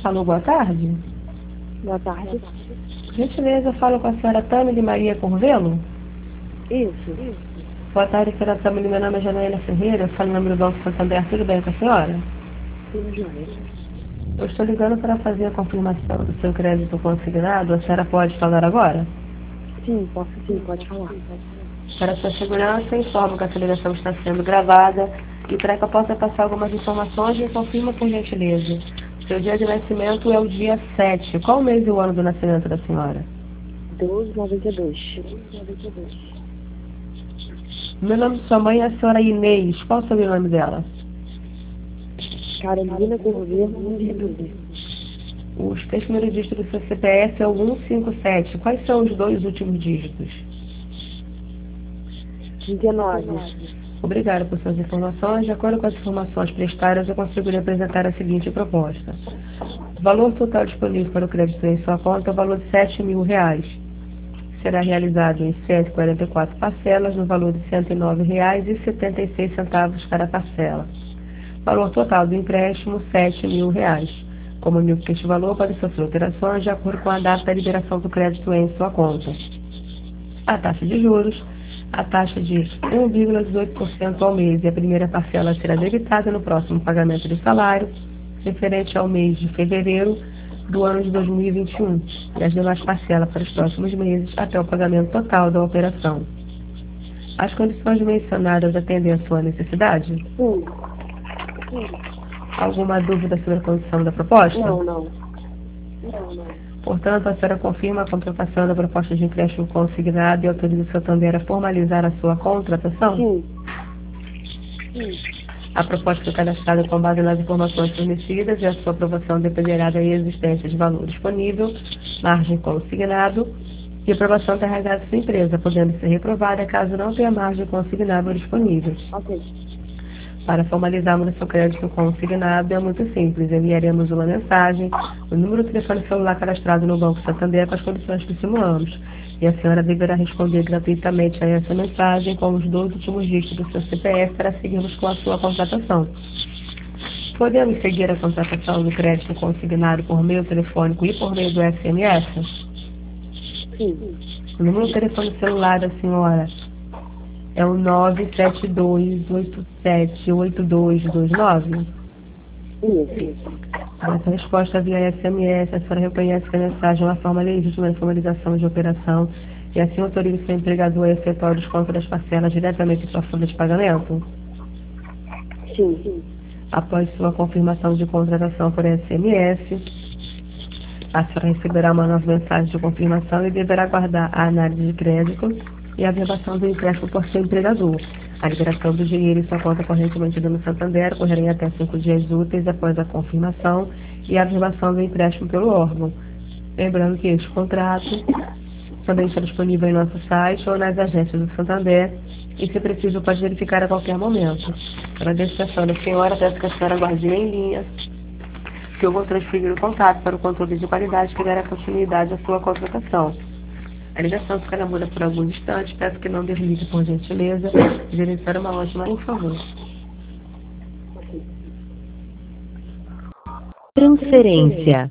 Alô, boa tarde. Boa tarde. Por gentileza, eu falo com a senhora Tâmile Maria Corvelo. Isso. Boa tarde, senhora Tâmile. Meu nome é Janaína Ferreira. Eu falo em nome do Banco Santander. Tudo bem com a senhora? Tudo jóia. Eu estou ligando para fazer a confirmação do seu crédito consignado. A senhora pode falar agora? Sim, posso sim, pode falar. Para sua segurança, informo que essa ligação está sendo gravada e para que eu possa passar algumas informações, me confirma por gentileza. Seu dia de nascimento é o dia 7. Qual o mês e o ano do nascimento da senhora? 1292. O nome de sua mãe é a senhora Inês. Qual o sobrenome dela? Carolina Corvelo Reduzir. Os três primeiros dígitos do seu CPF é o 157. Quais são os dois últimos dígitos? 19. Obrigada por suas informações. De acordo com as informações prestadas, eu consigo lhe apresentar a seguinte proposta. O valor total disponível para o crédito em sua conta é o valor de R$ 7.000. Será realizado em 144 parcelas, no valor de R$ 109,76 cada parcela. Valor total do empréstimo, R$ 7.000. Comunico que este valor pode sofrer alterações de acordo com a data da liberação do crédito em sua conta. A taxa de juros, a taxa de 1,18% ao mês e a primeira parcela será debitada no próximo pagamento de salário, referente ao mês de fevereiro do ano de 2021, e as demais parcelas para os próximos meses até o pagamento total da operação. As condições mencionadas atendem à sua necessidade? Sim. Alguma dúvida sobre a condição da proposta? Não. Portanto, a senhora confirma a contratação da proposta de empréstimo consignado e autoriza o Santander a formalizar a sua contratação? Sim. A proposta foi cadastrada com base nas informações fornecidas e a sua aprovação dependerá da existência de valor disponível, margem consignado e aprovação da RH de sua empresa, podendo ser reprovada caso não tenha margem consignável disponível. Ok. Para formalizarmos o seu crédito consignado é muito simples. Enviaremos uma mensagem, o número de telefone celular cadastrado no Banco Santander com as condições que simulamos. E a senhora deverá responder gratuitamente a essa mensagem com os dois últimos dígitos do seu CPF para seguirmos com a sua contratação. Podemos seguir a contratação do crédito consignado por meio telefônico e por meio do SMS? Sim. O número do telefone celular da senhora é o 972878229. Isso. Essa resposta via SMS, a senhora reconhece que a mensagem é uma forma legítima de formalização de operação e assim autoriza o seu empregador a efetuar o desconto das parcelas diretamente em sua folha de pagamento? Sim. Após sua confirmação de contratação por SMS, a senhora receberá uma nova mensagem de confirmação e deverá aguardar a análise de crédito e a verbação do empréstimo por seu empregador. A liberação do dinheiro em sua conta corrente mantida no Santander ocorrerá em até 5 dias úteis após a confirmação e a verbação do empréstimo pelo órgão. Lembrando que este contrato também está disponível em nosso site ou nas agências do Santander e, se preciso, pode verificar a qualquer momento. Agradeço a senhora, peço que a senhora aguarde em linha, que eu vou transferir o contato para o controle de qualidade que dará continuidade à sua contratação. A ligação ficará muda por alguns instantes, peço que não desligue por gentileza e desejar uma ótima, por favor. Transferência.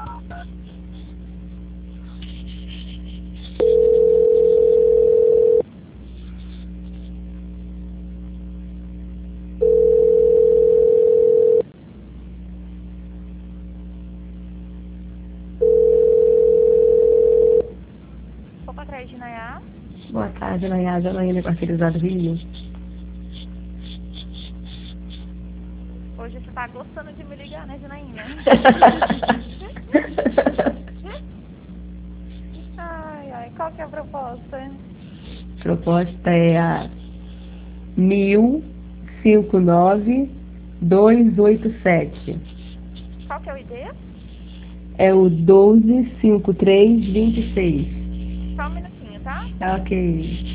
Boa tarde, Nayá, Janaína, Quarteirizado Rio. Hoje você tá gostando de me ligar, né, Janaína? Ai, qual que é a proposta? Proposta é a 1059-287. Qual que é o ID? É o 125326. Só um minutinho, tá? Ok.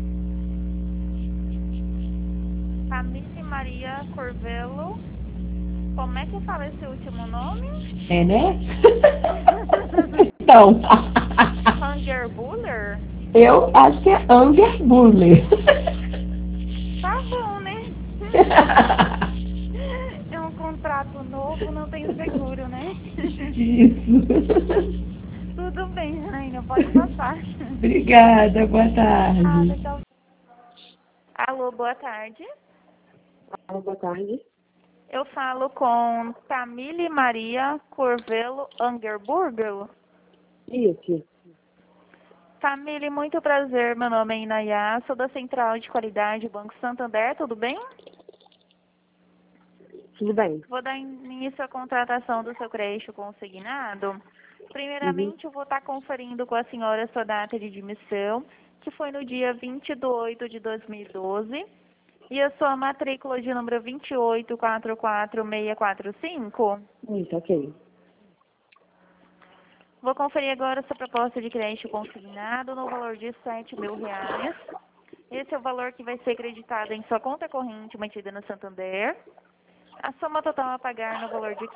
Camille Maria Corvelo Como é que fala esse último nome? É, né? Então, Hunger Buller? eu acho que é Anger Buller. Tá bom, né? É um contrato novo, não tem seguro, né? Isso. Tudo bem, Janaína, pode passar. Obrigada, boa Ah, tarde. legal. Alô, boa tarde. Boa tarde. Eu falo com Camille Maria Corvelo Angerburger. Isso. Camille, muito prazer. Meu nome é Inayá, sou da Central de Qualidade Banco Santander, tudo bem? Tudo bem. Vou dar início à contratação do seu crédito consignado. Primeiramente, eu vou estar conferindo com a senhora sua data de admissão, que foi no dia 20 de 8 de 2012, e a sua matrícula de número 2844645. Isso, ok. Vou conferir agora sua proposta de crédito consignado no valor de R$ 7.000. Esse é o valor que vai ser creditado em sua conta corrente mantida no Santander. A soma total a pagar no valor de R$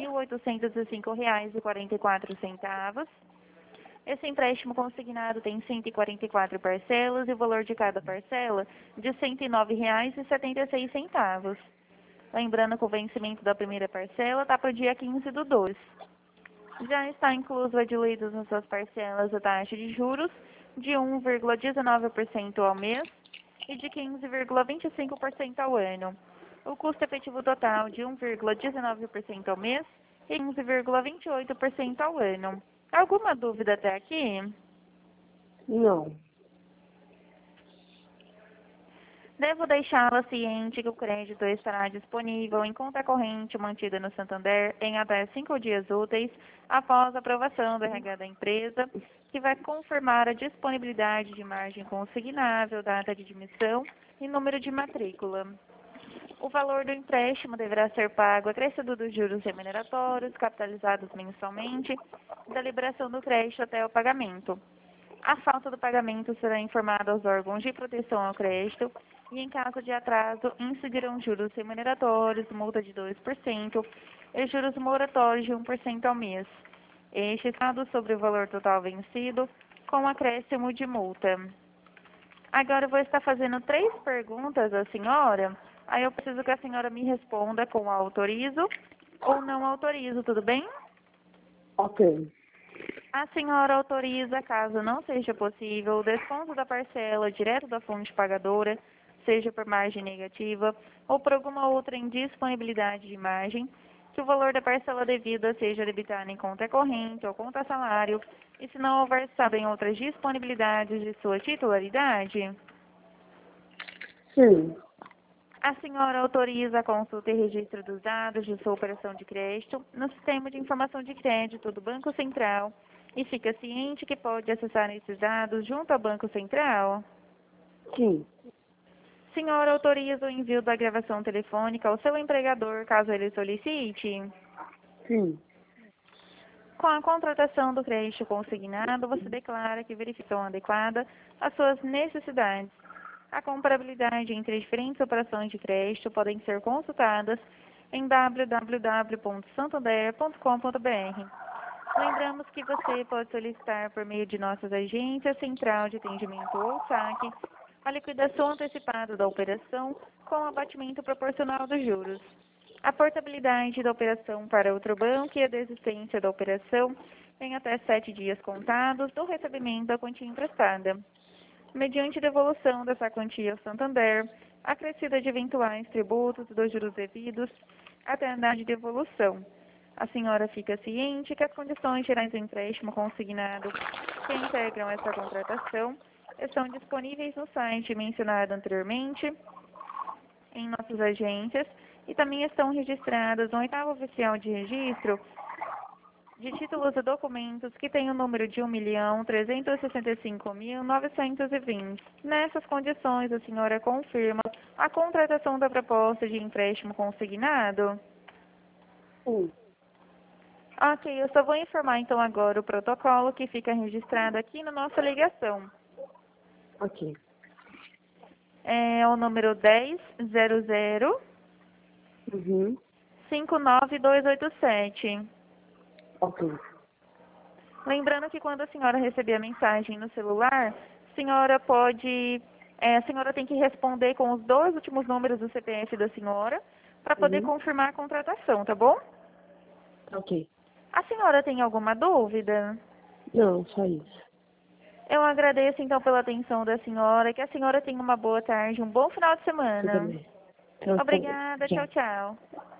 15.805,44. Esse empréstimo consignado tem 144 parcelas e o valor de cada parcela de R$ 109,76. Lembrando que o vencimento da primeira parcela está para o dia 15/2. Já está incluso diluídos nas suas parcelas a taxa de juros de 1,19% ao mês e de 15,25% ao ano. O custo efetivo total de 1,19% ao mês e 15,28% ao ano. Alguma dúvida até aqui? Não. Devo deixá-la ciente que o crédito estará disponível em conta corrente mantida no Santander em até 5 dias úteis após a aprovação do RH da empresa, que vai confirmar a disponibilidade de margem consignável, data de admissão e número de matrícula. O valor do empréstimo deverá ser pago acrescido dos juros remuneratórios, capitalizados mensalmente, da liberação do crédito até o pagamento. A falta do pagamento será informada aos órgãos de proteção ao crédito e, em caso de atraso, incidirão juros remuneratórios, multa de 2% e juros moratórios de 1% ao mês. Este estado sobre o valor total vencido, com acréscimo de multa. Agora eu vou estar fazendo 3 perguntas à senhora. Aí eu preciso que a senhora me responda com autorizo ou não autorizo, tudo bem? Ok. A senhora autoriza, caso não seja possível, o desconto da parcela direto da fonte pagadora, seja por margem negativa ou por alguma outra indisponibilidade de margem, que o valor da parcela devida seja debitado em conta corrente ou conta salário, e se não houver estado em outras disponibilidades de sua titularidade? Sim. A senhora autoriza a consulta e registro dos dados de sua operação de crédito no Sistema de Informação de Crédito do Banco Central e fica ciente que pode acessar esses dados junto ao Banco Central? Sim. Senhora autoriza o envio da gravação telefônica ao seu empregador, caso ele solicite? Sim. Com a contratação do crédito consignado, você declara que verificou adequada às suas necessidades. A comparabilidade entre diferentes operações de crédito podem ser consultadas em www.santander.com.br. Lembramos que você pode solicitar por meio de nossas agências, central de atendimento ou saque, a liquidação antecipada da operação com abatimento proporcional dos juros. A portabilidade da operação para outro banco e a desistência da operação em até 7 dias contados do recebimento da quantia emprestada. Mediante devolução dessa quantia ao Santander, acrescida de eventuais tributos dos juros devidos até a data de devolução. A senhora fica ciente que as condições gerais do empréstimo consignado que integram essa contratação estão disponíveis no site mencionado anteriormente, em nossas agências, e também estão registradas no 8º oficial de registro de títulos e documentos que tem o número de 1.365.920. Nessas condições, a senhora confirma a contratação da proposta de empréstimo consignado? Sim. Ok, eu só vou informar então agora o protocolo que fica registrado aqui na nossa ligação. Ok. É o número 1000 Uhum. 59287. Ok. Lembrando que quando a senhora receber a mensagem no celular, a senhora tem que responder com os 2 últimos números do CPF da senhora para poder confirmar a contratação, tá bom? Ok. A senhora tem alguma dúvida? Não, só isso. Eu agradeço então pela atenção da senhora, que a senhora tenha uma boa tarde, um bom final de Você semana. também. Então, Obrigada, tchau. tchau, tchau.